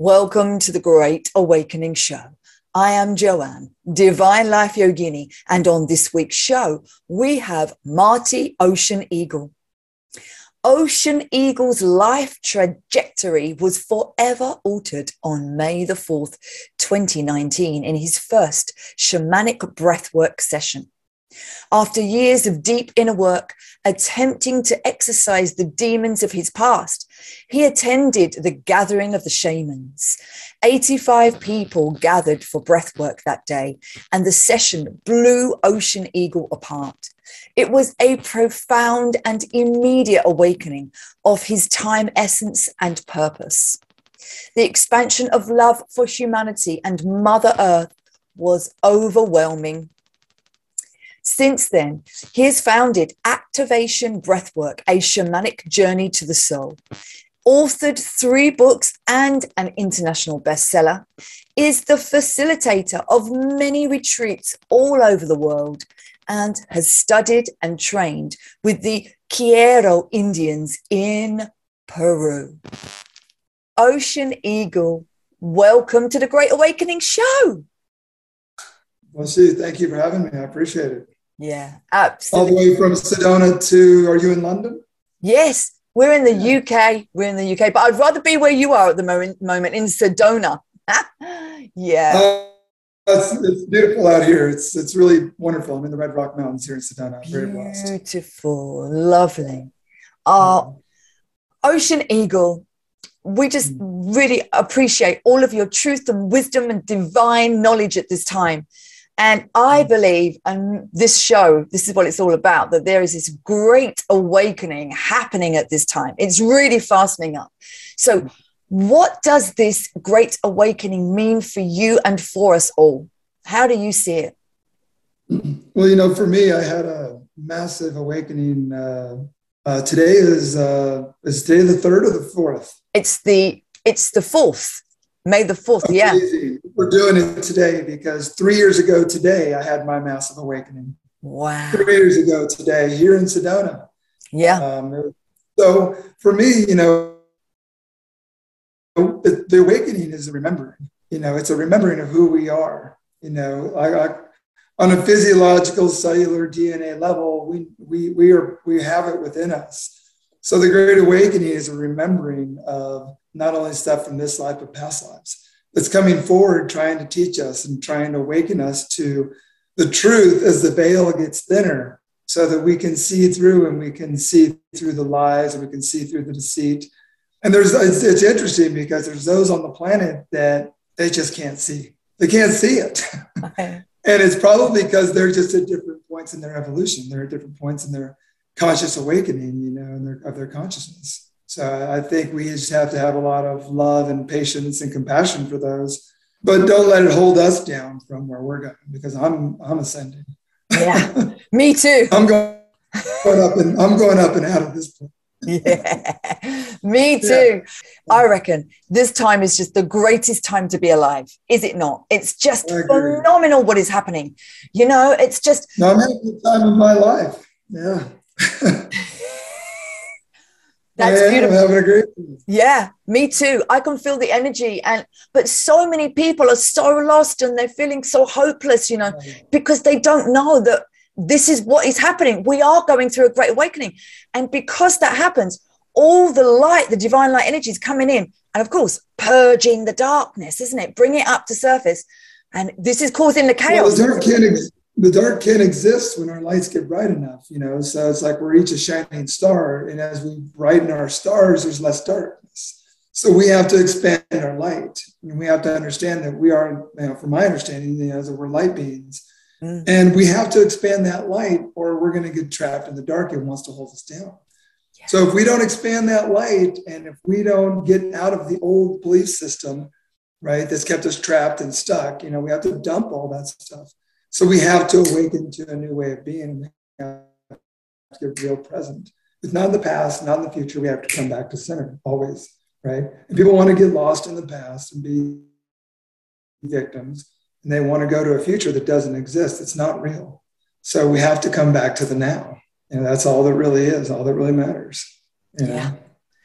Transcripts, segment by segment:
Welcome to the Great Awakening Show. I am Joanne, Divine Life Yogini, and on this week's show, we have Marty Ocean Eagle. Ocean Eagle's life trajectory was forever altered on May the 4th, 2019, in his first shamanic breathwork session. After years of deep inner work, attempting to exorcise the demons of his past, he attended the gathering of the shamans. 85 people gathered for breathwork that day, and the session blew Ocean Eagle apart. It was a profound and immediate awakening of his time essence and purpose. The expansion of love for humanity and Mother Earth was overwhelming. Since then, he has founded Activation Breathwork, a shamanic journey to the soul. Authored 3 books and an international bestseller, is the facilitator of many retreats all over the world, and has studied and trained with the Quiero Indians in Peru. Ocean Eagle, welcome to the Great Awakening Show. Well, see, thank you for having me. I appreciate it. Yeah, absolutely. All the way from Sedona to, are you in London? Yes, we're in the UK. We're in the UK, but I'd rather be where you are at the moment in Sedona. Yeah. It's beautiful out here. It's really wonderful. I'm in the Red Rock Mountains here in Sedona. I'm very blessed. Beautiful, lovely. Ocean Eagle, we just really appreciate all of your truth and wisdom and divine knowledge at this time. And I believe, and this show, this is what it's all about, that there is this great awakening happening at this time. It's really fastening up. So what does this great awakening mean for you and for us all? How do you see it? Well, for me, I had a massive awakening. Today is today the 3rd or the 4th? It's the 4th. May the 4th, yeah. We're doing it today because 3 years ago today, I had my massive awakening. Wow. 3 years ago today, here in Sedona. Yeah. So for me, the awakening is a remembering. It's a remembering of who we are. On a physiological, cellular DNA level, we have it within us. So the Great Awakening is a remembering of not only stuff from this life, but past lives. It's coming forward, trying to teach us and trying to awaken us to the truth as the veil gets thinner so that we can see through, and we can see through the lies, and we can see through the deceit. And it's interesting because there's those on the planet that they just can't see. They can't see it. Okay. And it's probably because they're just at different points in their evolution. They're at different points in their conscious awakening, of their consciousness. So I think we just have to have a lot of love and patience and compassion for those, but don't let it hold us down from where we're going, because I'm ascending. Yeah, me too. I'm going up and out of this place. Yeah, me too. Yeah. I reckon this time is just the greatest time to be alive. Is it not? It's just phenomenal what is happening. It's just. No, I'm having a good time of my life. Yeah. That's beautiful. I'm having a great time. Yeah, me too. I can feel the energy, but so many people are so lost and they're feeling so hopeless, because they don't know that this is what is happening. We are going through a great awakening, and because that happens, all the light, the divine light energy is coming in, and of course, purging the darkness, isn't it? Bring it up to surface, and this is causing the chaos. Well, the dark can't exist when our lights get bright enough, so it's like we're each a shining star. And as we brighten our stars, there's less darkness. So we have to expand our light. And we have to understand that we are, from my understanding, that we're light beings. Mm. And we have to expand that light, or we're going to get trapped in the dark. It wants to hold us down. Yeah. So if we don't expand that light, and if we don't get out of the old belief system, right, that's kept us trapped and stuck, we have to dump all that stuff. So we have to awaken to a new way of being. We have to get real present. It's not in the past, not in the future. We have to come back to center always, right? And people want to get lost in the past and be victims, and they want to go to a future that doesn't exist. It's not real. So we have to come back to the now. That's all that really is, all that really matters. Yeah.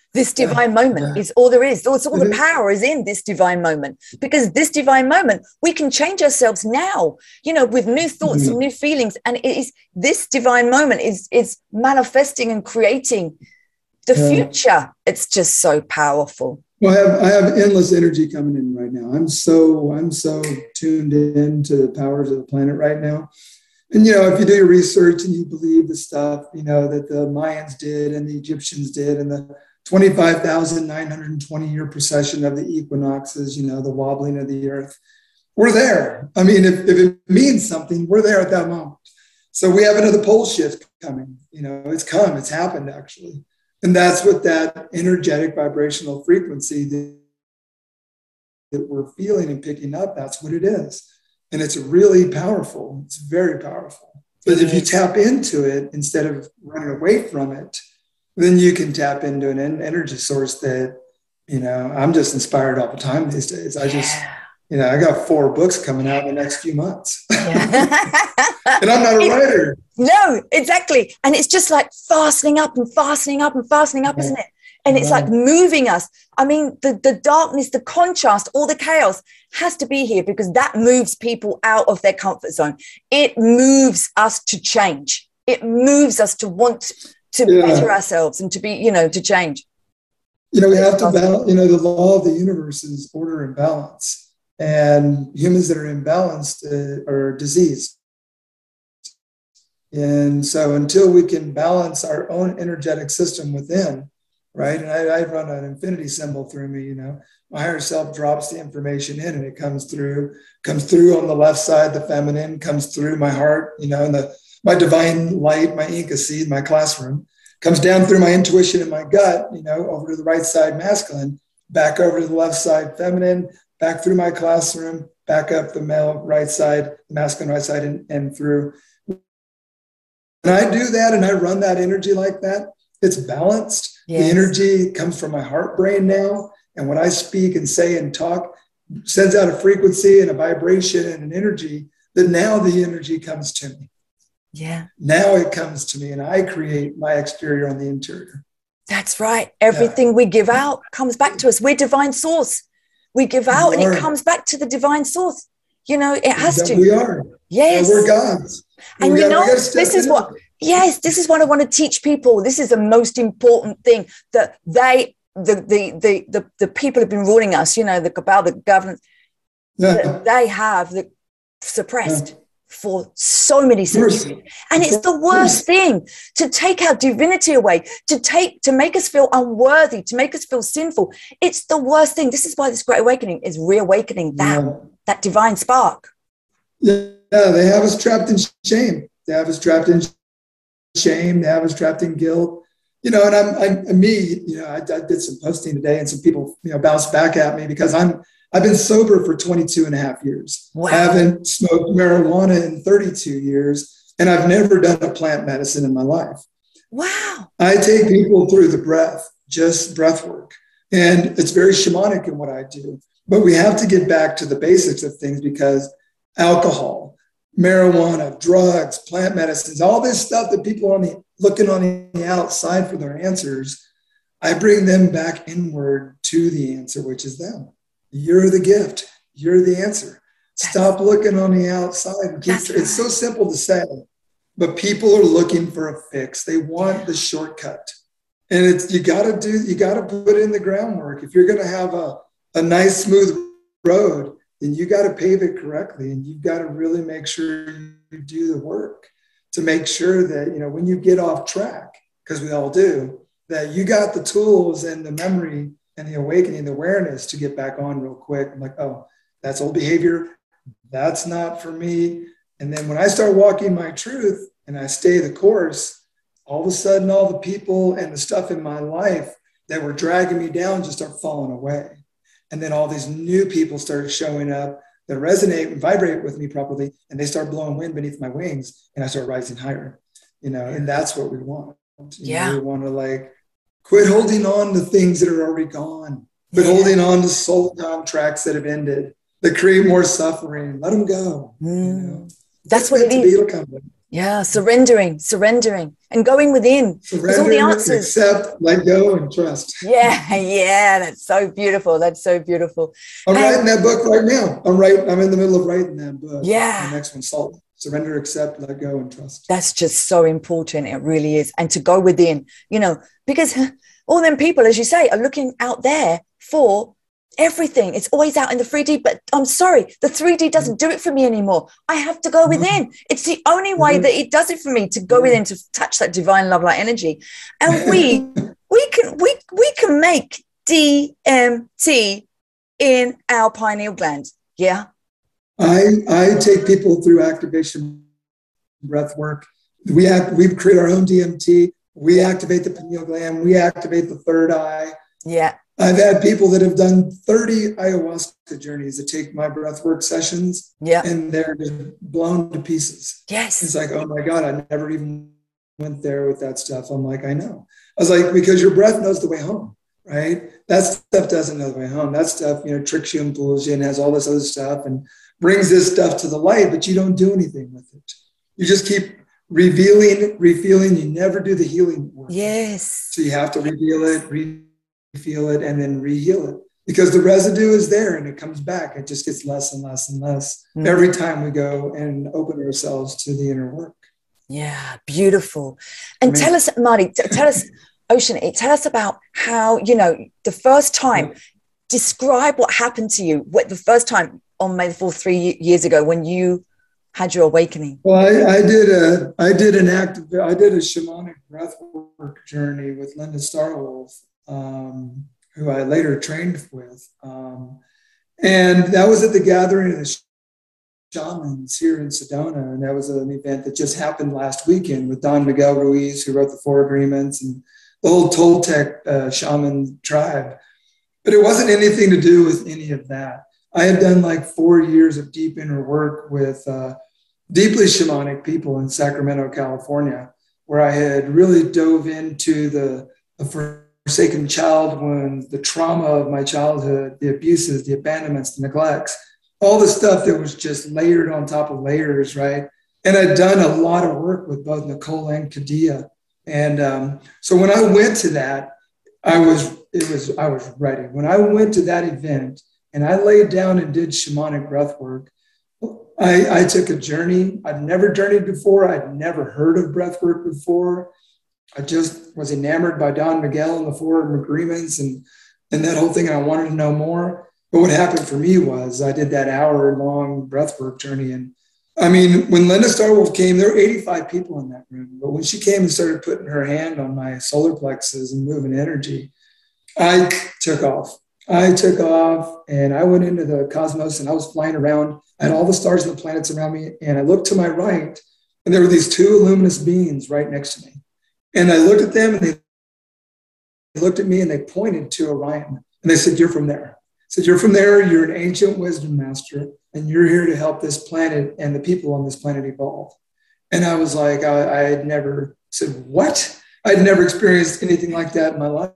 This divine moment is all there is. It's all the power is in this divine moment, because this divine moment, we can change ourselves now, with new thoughts and new feelings. And it is this divine moment is manifesting and creating the future. It's just so powerful. Well, I have endless energy coming in right now. I'm so tuned in to the powers of the planet right now. And, if you do your research and you believe the stuff, that the Mayans did and the Egyptians did, and the 25,920 year procession of the equinoxes, the wobbling of the earth, we're there. I mean, if it means something, we're there at that moment. So we have another pole shift coming, it's happened actually. And that's what that energetic vibrational frequency that we're feeling and picking up, that's what it is. And it's really powerful. It's very powerful. But if you tap into it instead of running away from it, then you can tap into an energy source that, I'm just inspired all the time these days. I got 4 books coming out in the next few months. And I'm not a writer. No, exactly. And it's just like fastening up and fastening up and fastening up, isn't it? And it's like moving us. I mean, the darkness, the contrast, all the chaos has to be here, because that moves people out of their comfort zone. It moves us to change. It moves us to want to better ourselves and to be, to change. We have to balance, the law of the universe is order and balance. And humans that are imbalanced are diseased. And so until we can balance our own energetic system within, right? And I run an infinity symbol through me, my higher self drops the information in and it comes through on the left side, the feminine comes through my heart, and my divine light, my Inca seed, my classroom, comes down through my intuition and my gut, over to the right side, masculine, back over to the left side, feminine, back through my classroom, back up the male right side, masculine right side, and through. And I do that and I run that energy like that. It's balanced. Yes. The energy comes from my heart brain now. And when I speak and say and talk, sends out a frequency and a vibration and an energy, that now the energy comes to me. Yeah. Now it comes to me and I create my exterior on the interior. That's right. Everything we give out comes back to us. We're divine source. We give out and it comes back to the divine source. It has to. We are. Yes. We're gods. And this is what I want to teach people. This is the most important thing, that the people who've been ruling us, the cabal, the government, that they have suppressed for so many centuries. And it's the worst thing, to take our divinity away, to make us feel unworthy, to make us feel sinful. It's the worst thing. This is why this Great Awakening is reawakening that divine spark. Yeah, they have us trapped in shame. They have us trapped in shame. They have us trapped in guilt. And I did some posting today, and some people, bounced back at me because I've been sober for 22 and a half years. Wow. I haven't smoked marijuana in 32 years, and I've never done a plant medicine in my life. Wow. I take people through the breath, just breath work. And it's very shamanic in what I do. But we have to get back to the basics of things, because alcohol, marijuana, drugs, plant medicines, all this stuff that people are looking on the outside for their answers, I bring them back inward to the answer, which is them. You're the gift. You're the answer. Stop looking on the outside. It's so simple to say, but people are looking for a fix. They want the shortcut. And you got to put in the groundwork. If you're going to have a nice, smooth road, then you got to pave it correctly. And you've got to really make sure you do the work to make sure that, when you get off track, because we all do, that you got the tools and the memory and the awakening, the awareness to get back on real quick. I'm like, oh, that's old behavior. That's not for me. And then when I start walking my truth and I stay the course, all of a sudden, all the people and the stuff in my life that were dragging me down just start falling away. And then all these new people start showing up that resonate and vibrate with me properly. And they start blowing wind beneath my wings, and I start rising higher, and that's what we want. We want to quit holding on to things that are already gone, but holding on to soul contracts that have ended, that create more suffering. Let them go. That's what it is. Yeah, surrendering, and going within. There's all the Surrender, answers. accept, let go, and trust. Yeah, yeah, that's so beautiful. That's so beautiful. I'm writing that book right now. I'm in the middle of writing that book. Yeah. The next one, Salt. Surrender, accept, let go, and trust. That's just so important. It really is. And to go within, because all them people, as you say, are looking out there for everything. It's always out in the 3D, but I'm sorry, the 3D doesn't do it for me anymore. I have to go within. It's the only way that it does it for me, to go within, to touch that divine love light energy. And we can make DMT in our pineal gland. Yeah. I take people through activation breath work. We create our own DMT. We activate the pineal gland. We activate the third eye. Yeah. I've had people that have done 30 ayahuasca journeys that take my breathwork sessions, and they're just blown to pieces. Yes. It's like, oh my God, I never even went there with that stuff. I'm like, I know. I was like, because your breath knows the way home, right? That stuff doesn't know the way home. That stuff, tricks you and pulls you and has all this other stuff and brings this stuff to the light, but you don't do anything with it. You just keep revealing. You never do the healing work. Yes. So you have to reveal it, feel it, and then re-heal it, because the residue is there and it comes back. It just gets less and less and less every time we go and open ourselves to the inner work. Yeah, beautiful. And tell us, Marty, tell us, Ocean, tell us about how, the first time, describe what happened to you the first time on May the 4th, 3 years ago, when you had your awakening. Well, I did a shamanic breathwork journey with Linda Starwolf, who I later trained with. And that was at the gathering of the shamans here in Sedona. And that was an event that just happened last weekend with Don Miguel Ruiz, who wrote the Four Agreements, and the whole Toltec shaman tribe. But it wasn't anything to do with any of that. I had done like 4 years of deep inner work with deeply shamanic people in Sacramento, California, where I had really dove into the forsaken child wounds, the trauma of my childhood, the abuses, the abandonments, the neglects, all the stuff that was just layered on top of layers, right? And I'd done a lot of work with both Nicole and Kadia. And so when I went to that, I was ready. When I went to that event and I laid down and did shamanic breath work, I took a journey. I'd never journeyed before. I'd never heard of breath work before. I just was enamored by Don Miguel and the Four Agreements and that whole thing. And I wanted to know more. But what happened for me was I did that hour-long breathwork journey. And I mean, when Linda Starwolf came, there were 85 people in that room. But when she came and started putting her hand on my solar plexus and moving energy, I took off. And I went into the cosmos and I was flying around. I had all the stars and the planets around me. And I looked to my right and there were these two luminous beings right next to me. And I looked at them and they looked at me and they pointed to Orion. And they said, "You're from there." I said, "You're from there. You're an ancient wisdom master. And you're here to help this planet and the people on this planet evolve." And I was like, I had never said, what? I'd never experienced anything like that in my life.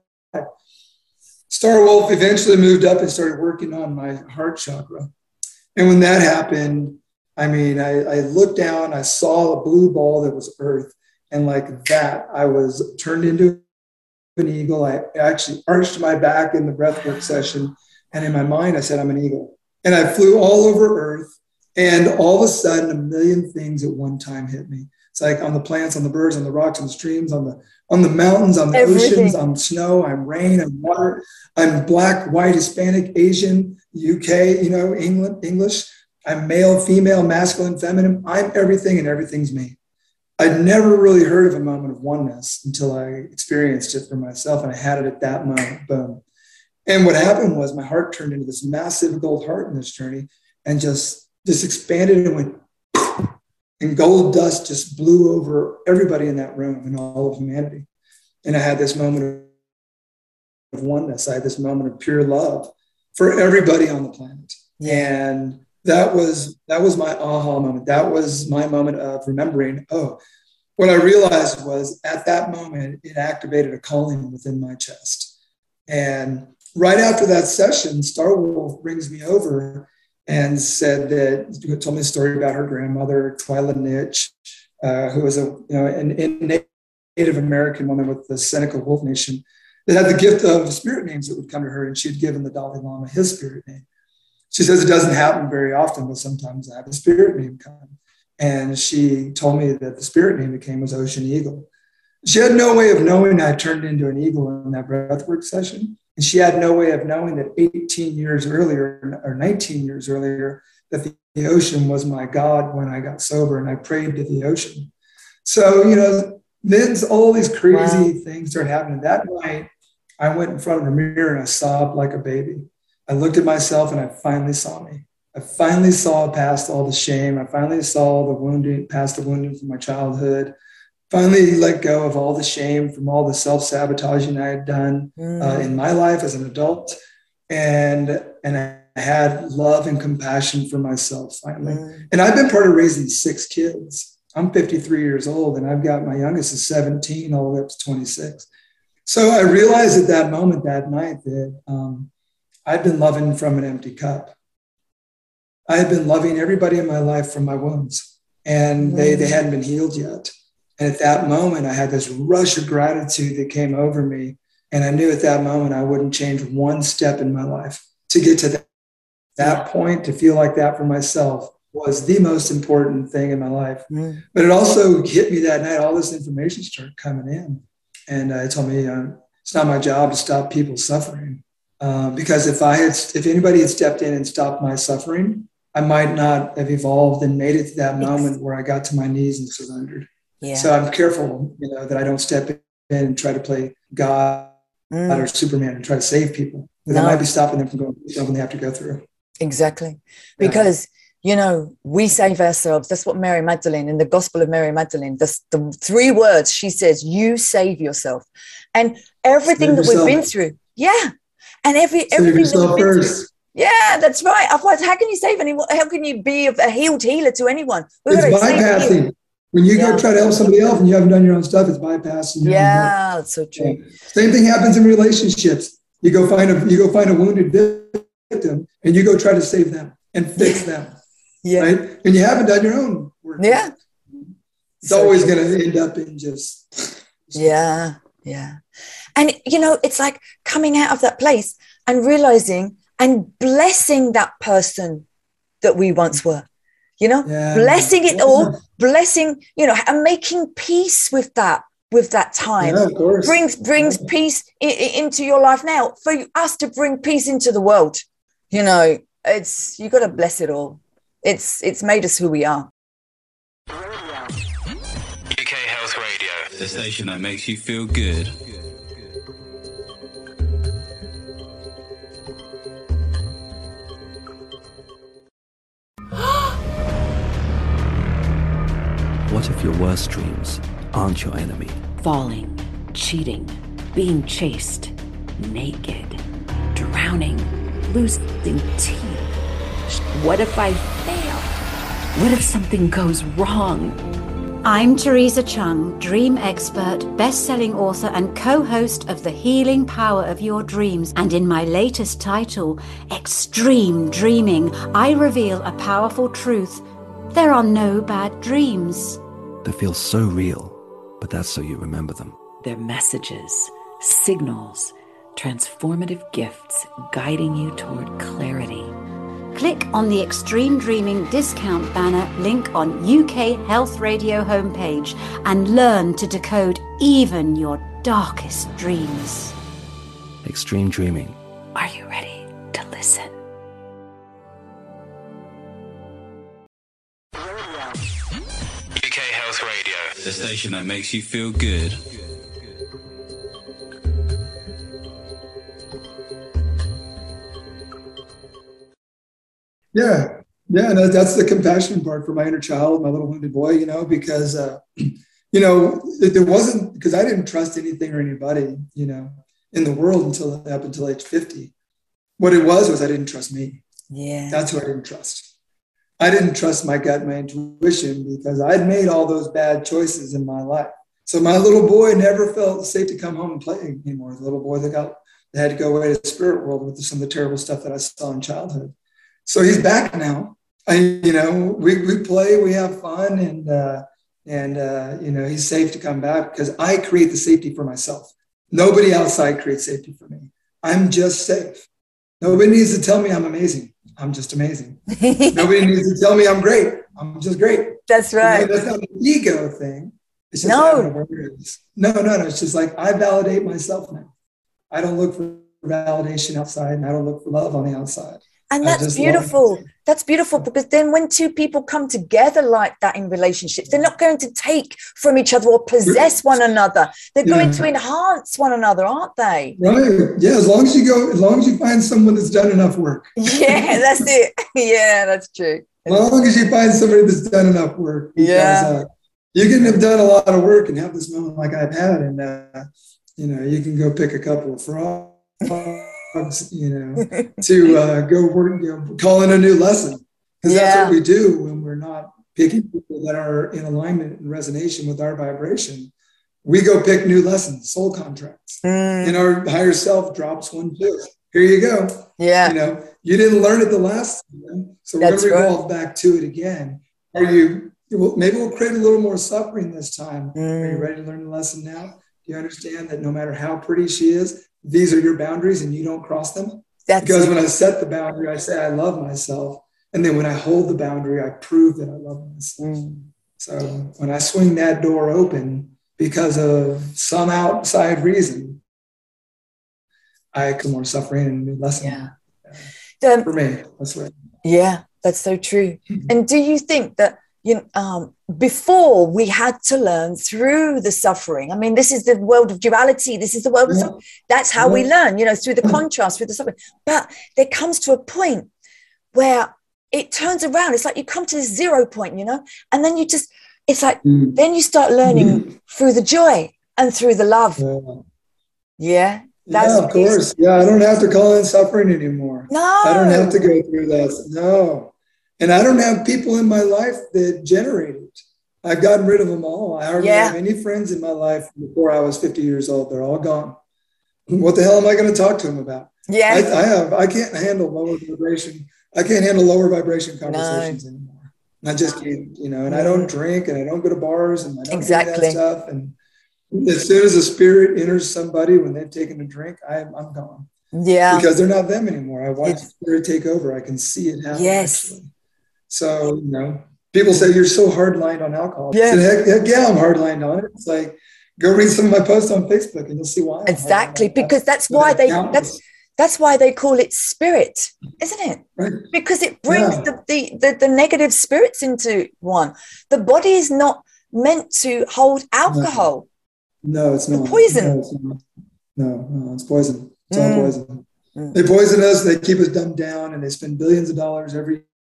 Starwolf eventually moved up and started working on my heart chakra. And when that happened, I mean, I looked down, I saw a blue ball that was Earth. And like that, I was turned into an eagle. I actually arched my back in the breathwork session. And in my mind, I said, I'm an eagle. And I flew all over Earth. And all of a sudden, a million things at one time hit me. It's like on the plants, on the birds, on the rocks, on the streams, on the mountains, on the oceans, on snow, I'm rain, I'm water, I'm black, white, Hispanic, Asian, UK, England, English. I'm male, female, masculine, feminine. I'm everything and everything's me. I'd never really heard of a moment of oneness until I experienced it for myself. And I had it at that moment, boom. And what happened was my heart turned into this massive gold heart in this journey and just expanded and went, and gold dust just blew over everybody in that room and all of humanity. And I had this moment of oneness. I had this moment of pure love for everybody on the planet. And that was my aha moment. That was my moment of remembering, what I realized was at that moment, it activated a calling within my chest. And right after that session, Starwolf brings me over and said that, told me a story about her grandmother, Twyla Nitch, who was a Native American woman with the Seneca Wolf Nation that had the gift of spirit names that would come to her, and she'd given the Dalai Lama his spirit name. She says it doesn't happen very often, but sometimes I have a spirit name come. And she told me that the spirit name that came was Ocean Eagle. She had no way of knowing I turned into an eagle in that breathwork session. And she had no way of knowing that 18 years earlier or 19 years earlier, that the ocean was my God when I got sober and I prayed to the ocean. So, then all these crazy things started happening. That night, I went in front of a mirror and I sobbed like a baby. I looked at myself and I finally saw me. I finally saw past all the shame. I finally saw the wounding, past the wounding from my childhood. Finally let go of all the shame from all the self-sabotaging I had done in my life as an adult. And I had love and compassion for myself finally. And I've been part of raising 6 kids. I'm 53 years old and I've got my youngest is 17 all the way up to 26. So I realized at that moment, that night, that I'd been loving from an empty cup. I had been loving everybody in my life from my wounds, and they hadn't been healed yet. And at that moment, I had this rush of gratitude that came over me. And I knew at that moment, I wouldn't change one step in my life to get to that point, to feel like that for myself was the most important thing in my life. But it also hit me that night, all this information started coming in. And it told me it's not my job to stop people suffering. Because if anybody had stepped in and stopped my suffering, I might not have evolved and made it to that moment where I got to my knees and surrendered. Yeah. So I'm careful, that I don't step in and try to play God or Superman and try to save people. Because I might be stopping them from going through something they have to go through. Exactly. Because, we save ourselves. That's what Mary Magdalene, in the Gospel of Mary Magdalene, the 3 words she says, you save yourself. And everything that we've been through. Yeah. And everything that we've been through. Yeah, that's right. Otherwise, how can you save anyone? How can you be a healed healer to anyone? It's bypassing. When you go try to help somebody else and you haven't done your own stuff, it's bypassing. Yeah, that's so true. Same thing happens in relationships. You go find a wounded victim and you go try to save them and fix them. Right? And you haven't done your own work. Yeah. It's always going to end up in just. Yeah. And, it's like coming out of that place and realizing and blessing that person that we once were, blessing it all, blessing, and making peace with that time. Yeah, of course. Brings peace into your life now for us to bring peace into the world. You got to bless it all. It's made us who we are. UK Health Radio, the station that makes you feel good. What if your worst dreams aren't your enemy? Falling, cheating, being chased, naked, drowning, losing teeth. What if I fail? What if something goes wrong? I'm Teresa Chung, dream expert, best-selling author and co-host of The Healing Power of Your Dreams. And in my latest title, Extreme Dreaming, I reveal a powerful truth. There are no bad dreams. They feel so real, but that's so you remember them. They're messages, signals, transformative gifts guiding you toward clarity. Click on the Extreme Dreaming discount banner link on UK Health Radio homepage and learn to decode even your darkest dreams. Extreme Dreaming. Are you ready to listen? UK Health Radio, the station that makes you feel good. Yeah, that's the compassion part for my inner child, my little wounded boy, because, it wasn't because I didn't trust anything or anybody, in the world up until age 50. What it was I didn't trust me. Yeah. That's who I didn't trust. I didn't trust my gut, my intuition, because I'd made all those bad choices in my life. So my little boy never felt safe to come home and play anymore. The little boy that had to go away to the spirit world with some of the terrible stuff that I saw in childhood. So he's back now. We play, we have fun, and And, he's safe to come back because I create the safety for myself. Nobody outside creates safety for me. I'm just safe. Nobody needs to tell me I'm amazing. I'm just amazing. Nobody needs to tell me I'm great. I'm just great. That's right. That's not an ego thing. It's just no. It's just like I validate myself now. I don't look for validation outside, and I don't look for love on the outside. And that's beautiful. That's beautiful, because then when two people come together like that in relationships, they're not going to take from each other or possess one another. They're going to enhance one another, aren't they? Right. Yeah. As long as you find someone that's done enough work. Yeah, that's it. Yeah, that's true. As long as you find somebody that's done enough work. Because, you can have done a lot of work and have this moment like I've had, and you can go pick a couple of frogs. To go work, call in a new lesson. Because that's what we do when we're not picking people that are in alignment and resonation with our vibration. We go pick new lessons, soul contracts. And our higher self drops one too. Here you go. Yeah. You didn't learn it the last time, so we're going to revolve back to it again. Maybe we'll create a little more suffering this time. Are you ready to learn the lesson now? Do you understand that no matter how pretty she is, these are your boundaries and you don't cross them? Because when I set the boundary, I say I love myself. And then when I hold the boundary, I prove that I love myself. So when I swing that door open because of some outside reason, I come more suffering and a new lesson. For me, that's right. Yeah, that's so true. And do you think that before we had to learn through the suffering? I mean, this is the world of duality. This is the world of suffering. That's how we learn, through the contrast, through the suffering. But there comes to a point where it turns around. It's like you come to this 0 point, and then it's like, then you start learning through the joy and through the love. That's of course. I don't have to call in suffering anymore. No. I don't have to go through that. No. And I don't have people in my life that generate it. I've gotten rid of them all. I hardly have any friends in my life before I was 50 years old. They're all gone. What the hell am I going to talk to them about? I can't handle lower vibration. I can't handle lower vibration conversations anymore. I just can't, and I don't drink and I don't go to bars and I don't do that stuff. And as soon as a spirit enters somebody when they've taken a drink, I'm gone. Yeah. Because they're not them anymore. I watch the spirit take over. I can see it happen. Yes. Actually. So, people say you're so hard-lined on alcohol. Yeah. I said, heck yeah, I'm hard-lined on it. It's like, go read some of my posts on Facebook and you'll see why. Exactly, because that's why they call it spirit, isn't it? Right. Because it brings the negative spirits into one. The body is not meant to hold alcohol. No, it's not. Poison. No, it's poison. It's all poison. They poison us, they keep us dumbed down, and they spend billions of dollars every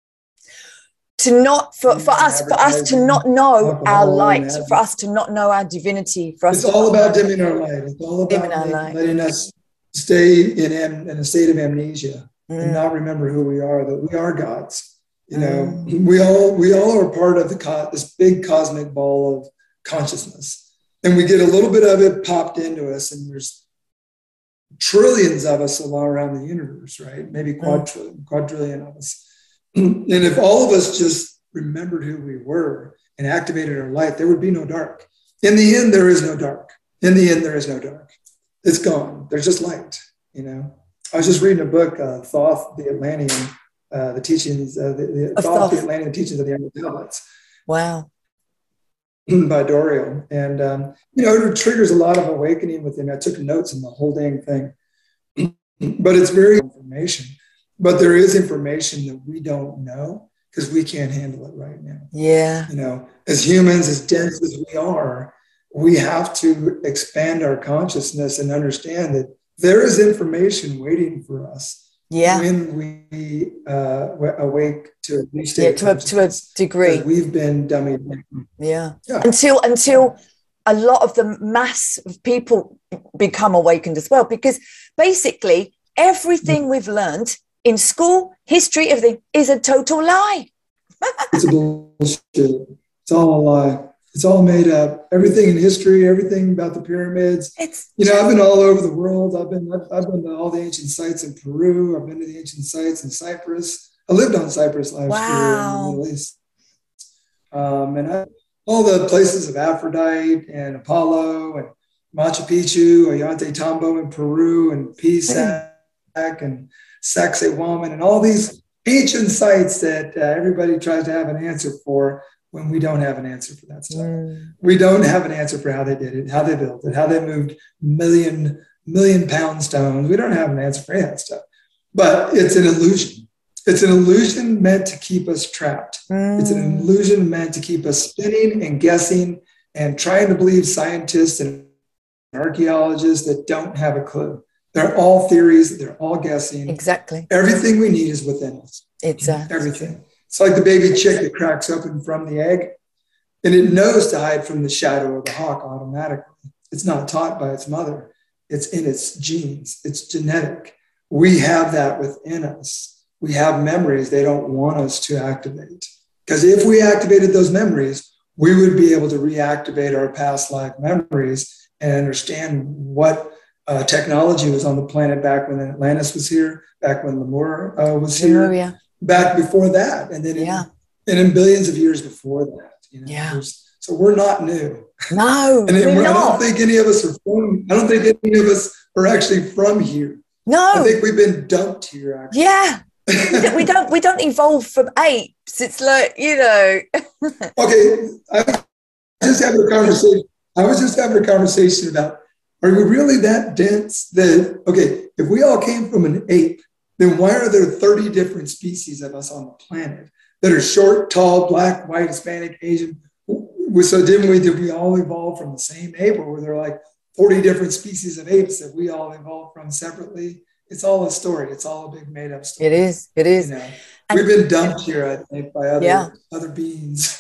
for us to not know our light, for us to not know our divinity, for us. It's all about dimming our light. It's all about letting us stay in a state of amnesia and not remember who we are. That we are gods. We all are part of this big cosmic ball of consciousness, and we get a little bit of it popped into us, and there's trillions of us all around the universe, right? Maybe quadrillion of us. And if all of us just remembered who we were and activated our light, there would be no dark. In the end, there is no dark. In the end, there is no dark. It's gone. There's just light, I was just reading a book, Thoth, the Atlantean, the teachings, Thoth, the Atlantean teachings of the Emerald Tablets. Wow. By Doriel. And, it triggers a lot of awakening within. I took notes in the whole dang thing. But it's very information. But there is information that we don't know because we can't handle it right now. Yeah. As humans, as dense as we are, we have to expand our consciousness and understand that there is information waiting for us. Yeah. When we awake to a new state. To a degree. We've been dummied down. Yeah. Until a lot of the mass of people become awakened as well, because basically everything we've learned in school, history, everything is a total lie. It's a bullshit. It's all a lie. It's all made up. Everything in history, everything about the pyramids. I've been all over the world. I've been to all the ancient sites in Peru. I've been to the ancient sites in Cyprus. I lived on Cyprus last year in the Middle East. And all the places of Aphrodite and Apollo and Machu Picchu, Ollantaytambo in Peru, and Pisac and Sacsayhuaman, and all these ancient sites that everybody tries to have an answer for, when we don't have an answer for that stuff. We don't have an answer for how they did it, how they built it, how they moved million pound stones. We don't have an answer for any of that stuff. But it's an illusion. It's an illusion meant to keep us trapped. It's an illusion meant to keep us spinning and guessing and trying to believe scientists and archaeologists that don't have a clue. They're all theories. They're all guessing. Exactly. Everything we need is within us. Exactly. Everything. It's like the baby chick that cracks open from the egg, and it knows to hide from the shadow of the hawk automatically. It's not taught by its mother. It's in its genes. It's genetic. We have that within us. We have memories they don't want us to activate. Because if we activated those memories, we would be able to reactivate our past life memories and understand what technology was on the planet back when Atlantis was here, back when Lemur was here, back before that, and then in billions of years before that. So we're not new. No, and we're not. I don't think any of us are from. I don't think any of us are actually from here. No, I think we've been dumped here. Actually. Yeah, we don't evolve from apes. It's like Okay, I was just having a conversation about, are we really that dense that, okay, if we all came from an ape, then why are there 30 different species of us on the planet that are short, tall, black, white, Hispanic, Asian? So did we all evolve from the same ape, or were there like 40 different species of apes that we all evolved from separately? It's all a story. It's all a big made up story. It is. We've been dumped here, I think, by other beings.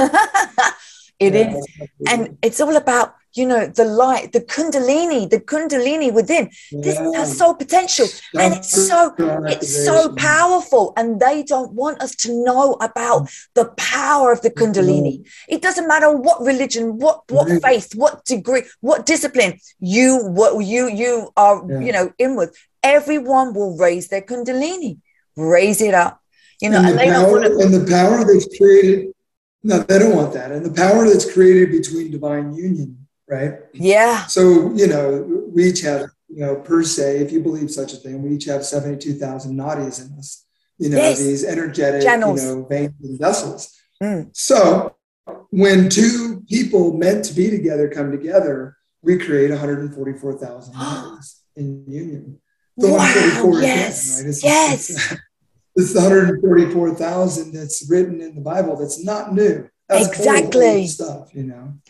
It is. And it's all about, the light, the kundalini within. This has soul potential. And it's so powerful. And they don't want us to know about the power of the kundalini. It doesn't matter what religion, what faith, what degree, what discipline you are, in with. Everyone will raise their kundalini, raise it up. And the power that's created. No, they don't want that. And the power that's created between divine union, right? Yeah. So, we each have, per se, if you believe such a thing, we each have 72,000 nadis in us, these energetic, veins and vessels. So when two people meant to be together come together, we create 144,000 nadis in union. The 144 yes. Again, right? It's the 144,000 that's written in the Bible. That's not new. That's exactly old stuff, The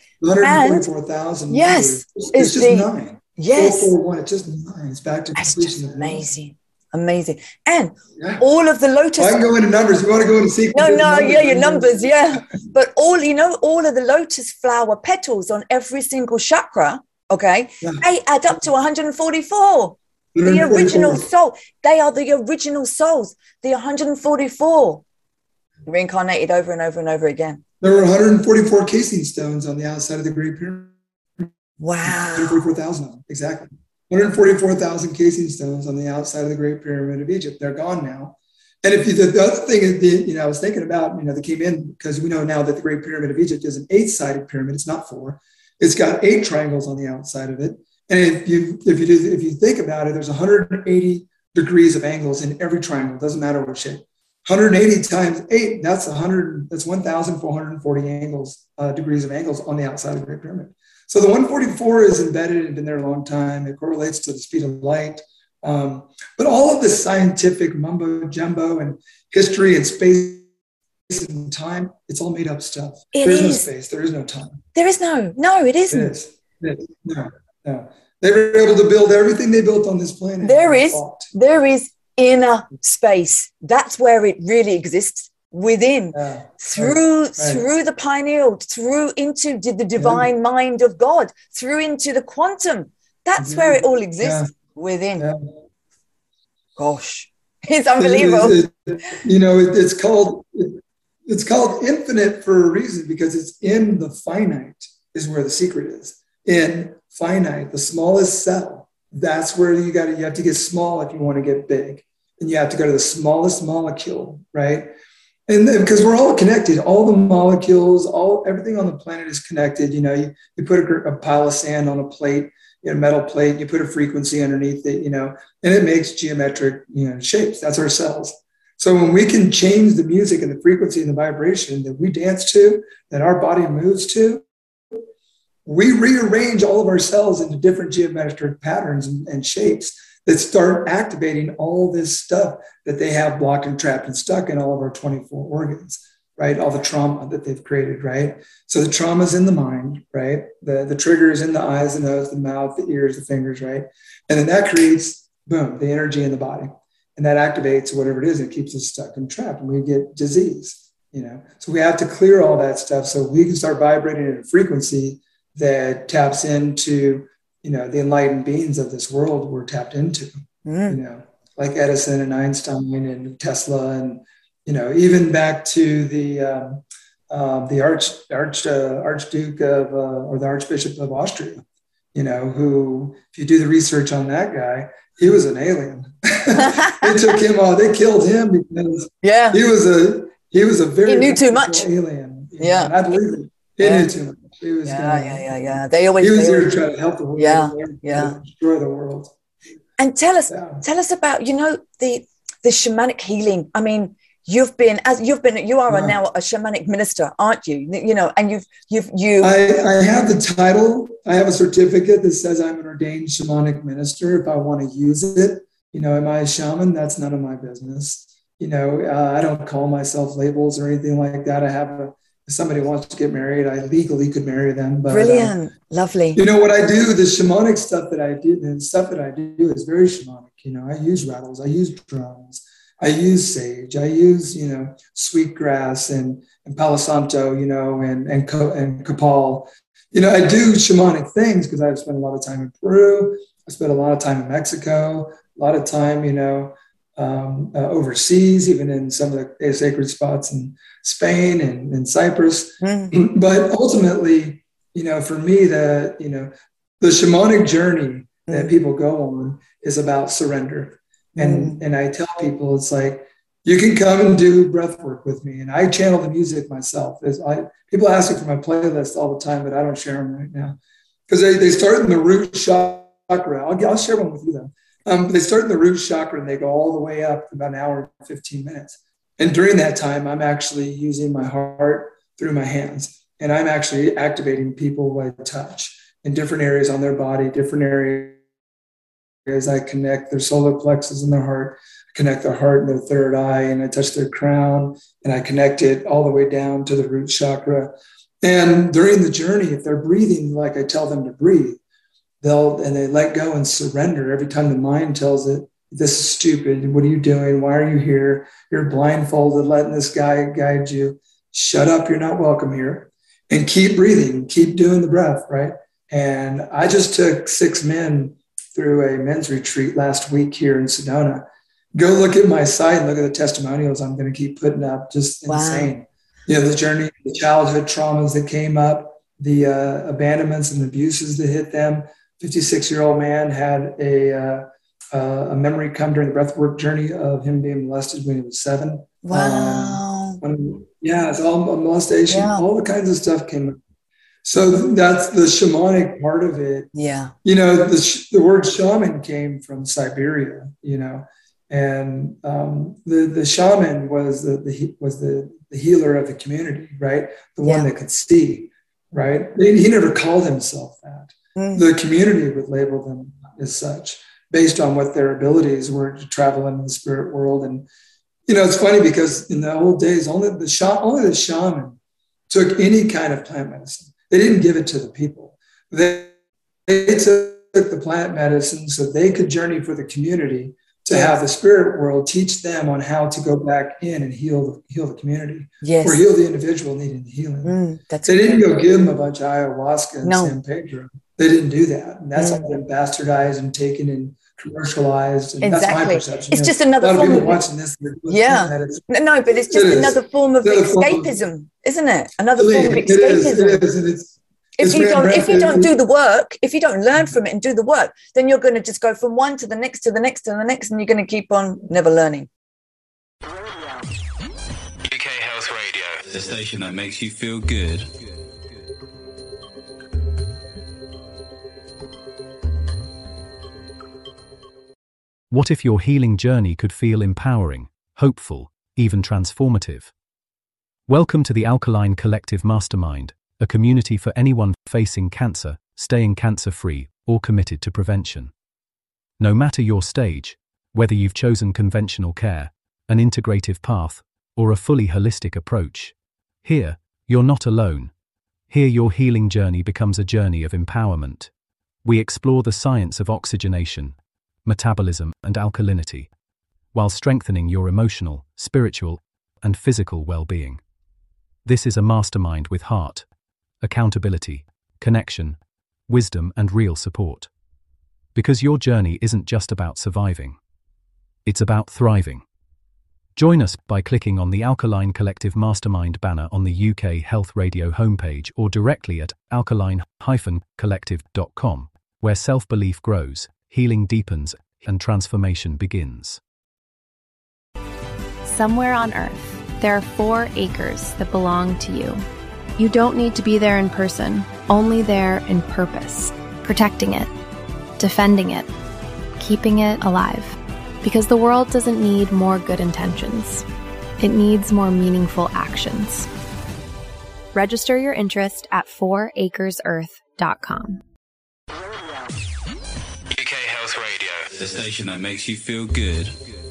144,000. Yes, it's just 9. Yes, 441. It's just 9. It's back to completion. Amazing. And all of the lotus. I can go into numbers. You want to go into sequence? No, your numbers, But all of the lotus flower petals on every single chakra, they add up to 144. The original soul. They are the original souls. The 144 reincarnated over and over and over again. There were 144 casing stones on the outside of the Great Pyramid. Wow. 144,000 of them, exactly. 144,000 casing stones on the outside of the Great Pyramid of Egypt. They're gone now. And if the other thing is, I was thinking about, they came in because we know now that the Great Pyramid of Egypt is an 8-sided pyramid. It's not 4. It's got 8 triangles on the outside of it. And if you think about it, there's 180 degrees of angles in every triangle. It doesn't matter what shape. 180 times 8, that's 1,440 angles, degrees of angles on the outside of the Great Pyramid. So the 144 is embedded and been there a long time. It correlates to the speed of light. But all of the scientific mumbo jumbo and history and space and time, it's all made up stuff. There is no space. There is no time. There is no. It isn't. It is. No. They were able to build everything they built on this planet. There is inner space. That's where it really exists, within, through the pineal, through into the divine mind of God, through into the quantum. That's where it all exists, within. Yeah. Gosh, it's unbelievable. It's called infinite for a reason, because it's in the finite is where the secret is. In finite, the smallest cell, that's where you have to get small if you want to get big. And you have to go to the smallest molecule, right? And because we're all connected, all the molecules, everything on the planet is connected. You put a pile of sand on a plate, a metal plate, you put a frequency underneath it, and it makes geometric, shapes. That's our cells. So when we can change the music and the frequency and the vibration that we dance to, that our body moves to, we rearrange all of our cells into different geometric patterns and shapes that start activating all this stuff that they have blocked and trapped and stuck in all of our 24 organs, right? All the trauma that they've created, right? So the trauma is in the mind, right? The trigger is in the eyes, the nose, the mouth, the ears, the fingers, right? And then that creates, boom, the energy in the body. And that activates whatever it is that keeps us stuck and trapped. And we get disease, So we have to clear all that stuff so we can start vibrating at a frequency that taps into the enlightened beings of this world we're tapped into, like Edison and Einstein and Tesla, and, even back to the Archduke of, or the Archbishop of Austria, who, if you do the research on that guy, he was an alien. They took him off. They killed him because he was a very he knew too much alien. Yeah, and I believe it. He knew too much. He was They always. He was here to try to help the world. Destroy the world. And tell us about the shamanic healing. I mean, you are now a shamanic minister, aren't you? And I have the title. I have a certificate that says I'm an ordained shamanic minister. If I want to use it, am I a shaman? That's none of my business. I don't call myself labels or anything like that. If somebody wants to get married, I legally could marry them. But, brilliant, lovely. What I do, the shamanic stuff that I do, the stuff that I do is very shamanic. I use rattles, I use drums, I use sage, I use, sweetgrass and Palo Santo, and Copal. I do shamanic things because I've spent a lot of time in Peru. I spent a lot of time in Mexico, a lot of time, overseas, even in some of the sacred spots in Spain and in Cyprus. Mm-hmm. But ultimately, for me, the shamanic journey that people go on is about surrender. And I tell people, it's like, you can come and do breath work with me. And I channel the music myself. People ask me for my playlist all the time, but I don't share them right now. Because they start in the root chakra. I'll share one with you though. They start in the root chakra and they go all the way up about an hour and 15 minutes. And during that time, I'm actually using my heart through my hands. And I'm actually activating people by touch in different areas on their body, different areas. I connect their solar plexus in their heart, I connect their heart and their third eye, and I touch their crown, and I connect it all the way down to the root chakra. And during the journey, if they're breathing like I tell them to breathe, they let go and surrender every time the mind tells it, this is stupid. What are you doing? Why are you here? You're blindfolded, letting this guy guide you. Shut up. You're not welcome here. And keep breathing, keep doing the breath, right? And I just took 6 men through a men's retreat last week here in Sedona. Go look at my site and look at the testimonials I'm going to keep putting up. Just insane. The journey, the childhood traumas that came up, the abandonments and abuses that hit them. 56-year-old man had a memory come during the breathwork journey of him being molested when he was 7. Wow. It's all molestation. Yeah. All the kinds of stuff came up. So that's the shamanic part of it. Yeah. The word shaman came from Siberia, and the shaman was the healer of the community, right? The one that could see, right? He never called himself that. The community would label them as such based on what their abilities were to travel into the spirit world. And, it's funny because in the old days, only the shaman took any kind of plant medicine. They didn't give it to the people. They took the plant medicine so they could journey for the community to have the spirit world teach them on how to go back in and heal the community or heal the individual needing the healing. They didn't go give them a bunch of ayahuasca and San Pedro. They didn't do that. And that's all been bastardized and taken and commercialized. And that's my perception. It's just another form of watching this. But it's just another form of escapism, isn't it? Another form of escapism. It is. If you don't do the work, if you don't learn from it and do the work, then you're going to just go from one to the next, to the next, to the next, and you're going to keep on never learning. UK the station that makes you feel good. What if your healing journey could feel empowering, hopeful, even transformative? Welcome to the Alkaline Collective Mastermind, a community for anyone facing cancer, staying cancer-free, or committed to prevention. No matter your stage, whether you've chosen conventional care, an integrative path, or a fully holistic approach, here, you're not alone. Here your healing journey becomes a journey of empowerment. We explore the science of oxygenation, metabolism, and alkalinity, while strengthening your emotional, spiritual, and physical well-being. This is a mastermind with heart, accountability, connection, wisdom, and real support. Because your journey isn't just about surviving. It's about thriving. Join us by clicking on the Alkaline Collective Mastermind banner on the UK Health Radio homepage or directly at alkaline-collective.com, where self-belief grows, healing deepens, and transformation begins. Somewhere on Earth, there are 4 acres that belong to you. You don't need to be there in person, only there in purpose, protecting it, defending it, keeping it alive. Because the world doesn't need more good intentions. It needs more meaningful actions. Register your interest at 4acresearth.com. UK Health Radio, the station that makes you feel good.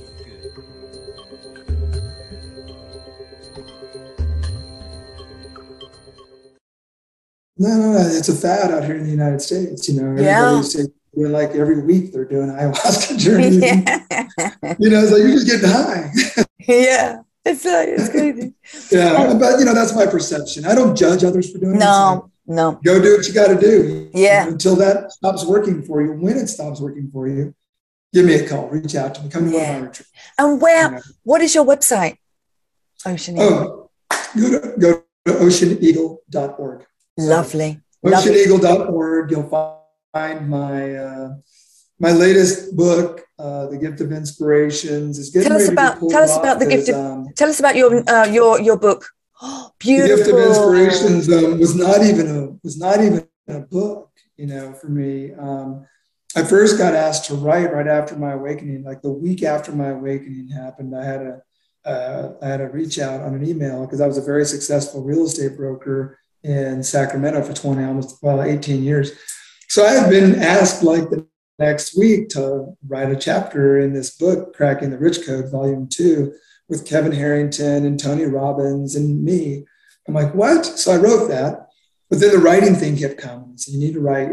No. It's a fad out here in the United States. Everybody's doing like every week they're doing ayahuasca journeys. Yeah. It's like you just get high. Yeah. It's crazy. Yeah. But, that's my perception. I don't judge others for doing it. No. Go do what you got to do. Yeah. Until that stops working for you. When it stops working for you, give me a call. Reach out to me. Come to one of my retreats. And what is your website? Ocean Eagle. Go to oceaneagle.org. Lovely. Oceaneagle.org. You'll find my latest book, The Gift of Inspirations. Is getting tell us about the gift of. Tell us about your book. Oh, beautiful. The Gift of Inspirations was not even a book, for me. I first got asked to write right after my awakening, like the week after my awakening happened. I had a reach out on an email because I was a very successful real estate broker in Sacramento for 18 years. So I had been asked like the next week to write a chapter in this book, Cracking the Rich Code, Volume 2, with Kevin Harrington and Tony Robbins and me. I'm like, what? So I wrote that. But then the writing thing kept coming. So you need to write.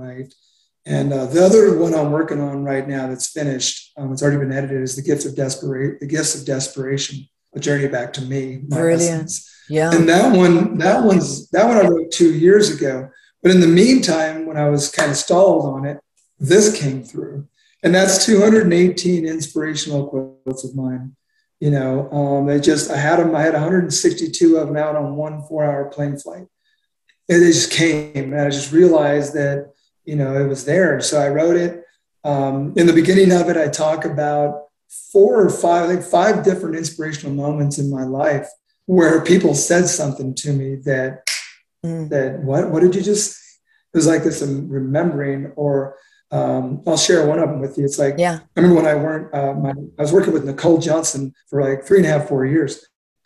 And the other one I'm working on right now that's finished, it's already been edited, is The Gifts of Desperation, A Journey Back to Me. Brilliant. Essence. Yeah. And that one I wrote 2 years ago. But in the meantime, when I was kind of stalled on it, this came through. And that's 218 inspirational quotes of mine. I had 162 of them out on one 4-hour plane flight. And they just came, and I just realized that, it was there. So I wrote it. In the beginning of it, I talk about 4 or 5, 5 different inspirational moments in my life where people said something to me that what did you just say? It was like this remembering, or I'll share one of them with you. It's like, I remember when I was working with Nicole Johnson for like 3.5, 4 years.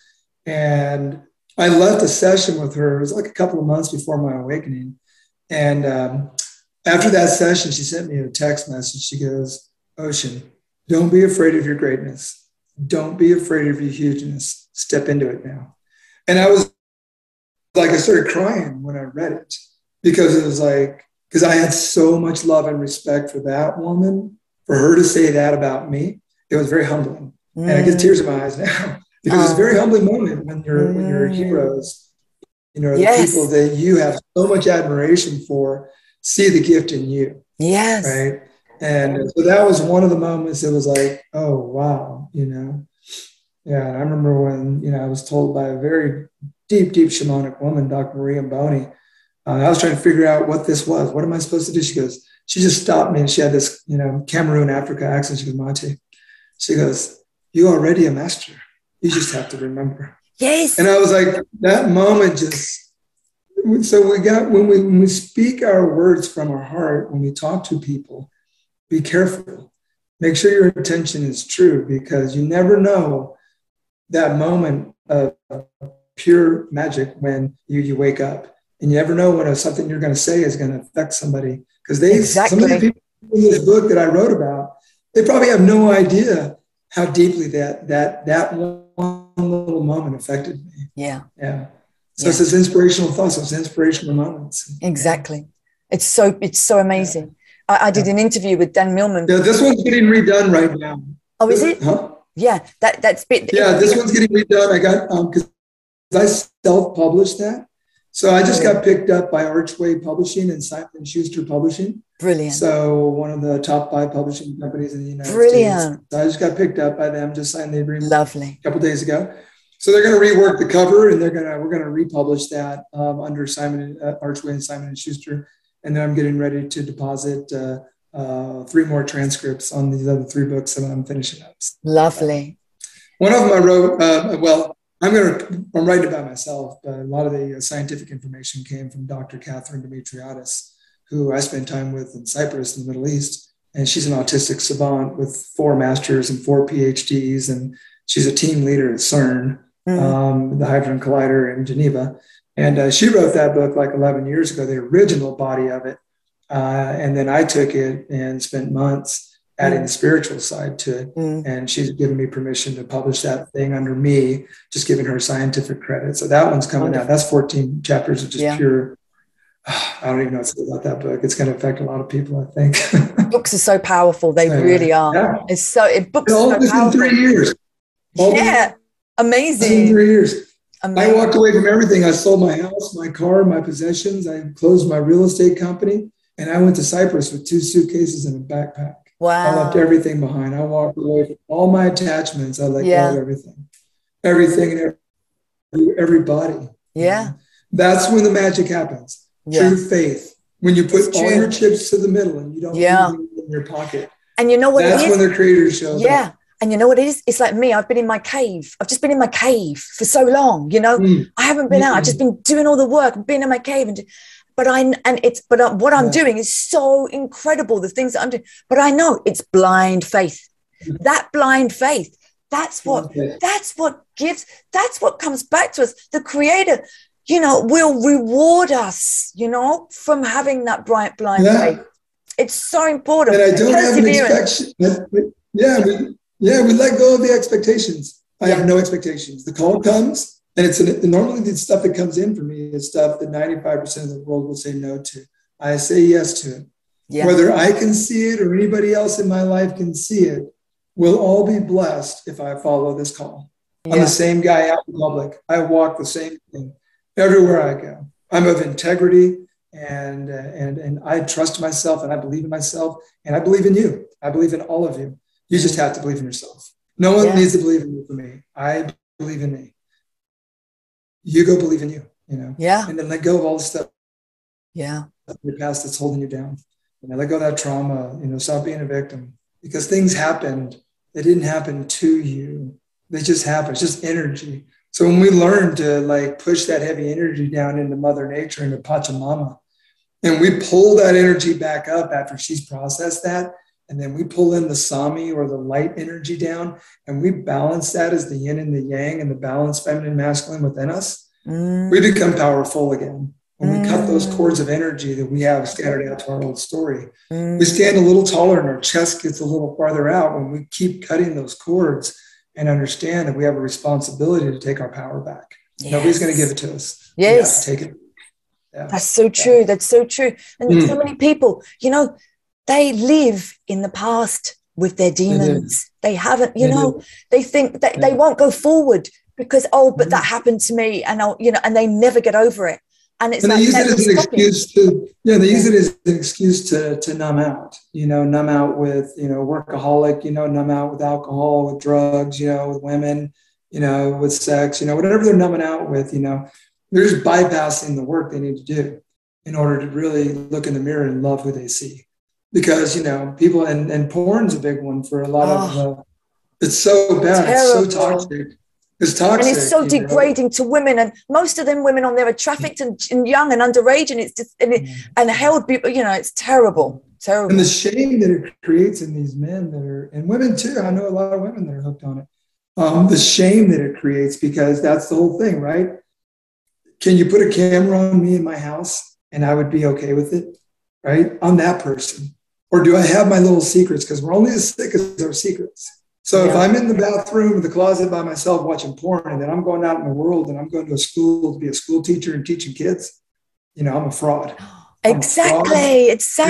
And I left a session with her. It was like a couple of months before my awakening. And after that session, she sent me a text message. She goes, Ocean, don't be afraid of your greatness. Don't be afraid of your hugeness. Step into it now. And I started crying when I read it, because it was like, because I had so much love and respect for that woman, for her to say that about me. It was very humbling. And I get tears in my eyes now, because it's a very humbling moment when your heroes, the people that you have so much admiration for, see the gift in you. Yes. Right. And so that was one of the moments that was like, oh, wow. Yeah. And I remember when, I was told by a very deep shamanic woman, Dr. Maria Boney, I was trying to figure out what this was. What am I supposed to do? She just stopped me, and she had this, Cameroon, Africa accent. She goes, Mate. She goes, you're already a master. You just have to remember. Yes. And I was like, that moment just, so when we speak our words from our heart, when we talk to people, be careful. Make sure your intention is true, because you never know that moment of pure magic when you wake up, and you never know when something you're going to say is going to affect somebody. Because some of the people in this book that I wrote about, they probably have no idea how deeply that one little moment affected me. Yeah. Yeah. So it's those inspirational thoughts, those inspirational moments. Exactly. It's so amazing. I did an interview with Dan Millman. Yeah, this one's getting redone right now. Oh, is it? Huh? Yeah, that's bit. Yeah, this one's getting redone. I got because I self-published that, so I just got picked up by Archway Publishing and Simon & Schuster Publishing. Brilliant. So one of the top 5 publishing companies in the United Brilliant. States. So I just got picked up by them. Just signed the agreement. Lovely. A couple of days ago. So they're going to rework the cover, and we're going to republish that under Archway and Simon & Schuster. And then I'm getting ready to deposit 3 more transcripts on these other 3 books that I'm finishing up. Lovely. One of them I wrote, I'm writing about myself, but a lot of the scientific information came from Dr. Catherine Demetriadis, who I spent time with in Cyprus in the Middle East. And she's an autistic savant with 4 masters and 4 PhDs. And she's a team leader at CERN, the Hadron Collider in Geneva. And she wrote that book like 11 years ago, the original body of it. And then I took it and spent months adding the spiritual side to it. And she's given me permission to publish that thing under me, just giving her scientific credit. So that one's coming out. That's 14 chapters of just pure. I don't even know what to say about that book. It's going to affect a lot of people, I think. Books are so powerful. They really are. Yeah. Books all are this so powerful. In 3 years. Amazing. In 3 years. Amazing. I walked away from everything. I sold my house, my car, my possessions. I closed my real estate company, and I went to Cyprus with 2 suitcases and a backpack. Wow. I left everything behind. I walked away from all my attachments. I let go of everything and everybody. Yeah. That's when the magic happens. True faith. When you put all your chips to the middle and you don't leave anything in your pocket. And you know what That's when the creator shows up. And you know what it is? It's like me. I've been in my cave. I've just been in my cave for so long. You know, I haven't been out. I've just been doing all the work, been in my cave. What I'm doing is so incredible. The things that I'm doing, but I know it's blind faith. That blind faith. That's what comes back to us. The creator, will reward us, from having that blind faith. It's so important. And I don't have an expectation. We let go of the expectations. I have no expectations. The call comes, and normally the stuff that comes in for me is stuff that 95% of the world will say no to. I say yes to it. Yeah. Whether I can see it or anybody else in my life can see it, we'll all be blessed if I follow this call. I'm the same guy out in public. I walk the same thing everywhere I go. I'm of integrity, and I trust myself, and I believe in myself, and I believe in you. I believe in all of you. You just have to believe in yourself. No one needs to believe in you for me. I believe in me. You go believe in you, and then let go of all the stuff in your past that's holding you down. Let go of that trauma, stop being a victim, because things happened. They didn't happen to you. They just happened. It's just energy. So when we learn to push that heavy energy down into Mother Nature, into Pachamama, and we pull that energy back up after she's processed that, and then we pull in the Sami, or the light energy, down, and we balance that as the yin and the yang, and the balanced feminine masculine within us, we become powerful again. When we cut those cords of energy that we have scattered out to our old story, we stand a little taller and our chest gets a little farther out when we keep cutting those cords and understand that we have a responsibility to take our power back. Yes. Nobody's going to give it to us. Yes. Take it. Yeah. That's so true. Yeah. That's so true. And so many people, they live in the past with their demons. They haven't, they think that they won't go forward because, but that happened to me, and and they never get over it. And it's they use it as an excuse to, use it as an excuse to numb out, numb out with, workaholic, numb out with alcohol, with drugs, with women, with sex, whatever they're numbing out with, they're just bypassing the work they need to do in order to really look in the mirror and love who they see. Because, people, and porn's a big one for a lot of, it's so bad. Terrible. It's so toxic. It's toxic. And it's so degrading to women. And most of them women on there are trafficked and young and underage. And it's just, and held people, it's terrible. Terrible. And the shame that it creates in these men that are, and women too. I know a lot of women that are hooked on it. The shame that it creates, because that's the whole thing, right? Can you put a camera on me in my house and I would be okay with it, right? I'm that person. Or do I have my little secrets? Because we're only as sick as our secrets. So if I'm in the bathroom or the closet by myself watching porn, and then I'm going out in the world and I'm going to a school to be a school teacher and teaching kids, I'm a fraud. Exactly.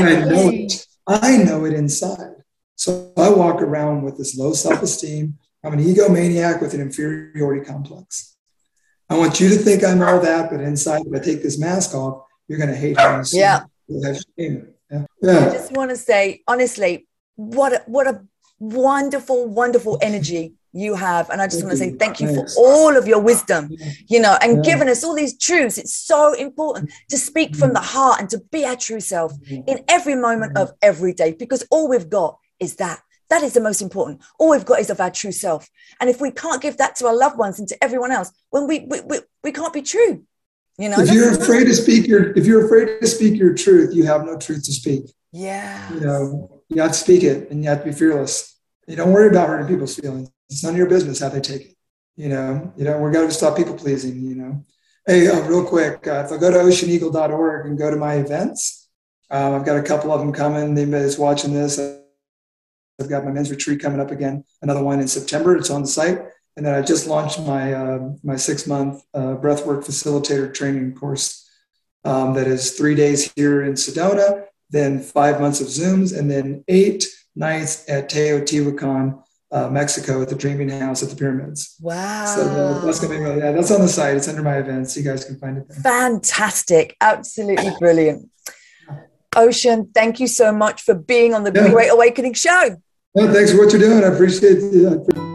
I know it inside. So I walk around with this low self-esteem. I'm an egomaniac with an inferiority complex. I want you to think I'm all that, but inside, if I take this mask off, you're going to hate me. Yeah. Yeah. I just want to say, honestly, what a wonderful, wonderful energy you have. And I just want to say thank you for all of your wisdom, and giving us all these truths. It's so important to speak from the heart and to be our true self in every moment of every day, because all we've got is that. That is the most important. All we've got is of our true self. And if we can't give that to our loved ones and to everyone else, when we can't be true. If you're afraid to speak your truth, you have no truth to speak. Yeah. You have to speak it, and you have to be fearless. You don't worry about hurting people's feelings. It's none of your business how they take it. We're going to stop people pleasing, Hey, real quick, if I go to oceaneagle.org and go to my events, I've got a couple of them coming. Anybody's watching this, I've got my men's retreat coming up again, another one in September. It's on the site. And then I just launched my 6-month breathwork facilitator training course that is 3 days here in Sedona, then 5 months of Zooms, and then 8 nights at Teotihuacan, Mexico, at the Dreaming House at the Pyramids. Wow. So that's going to be that's on the site. It's under my events. You guys can find it there. Fantastic. Absolutely brilliant. Ocean, thank you so much for being on the Great Awakening Show. Well, thanks for what you're doing. I appreciate it.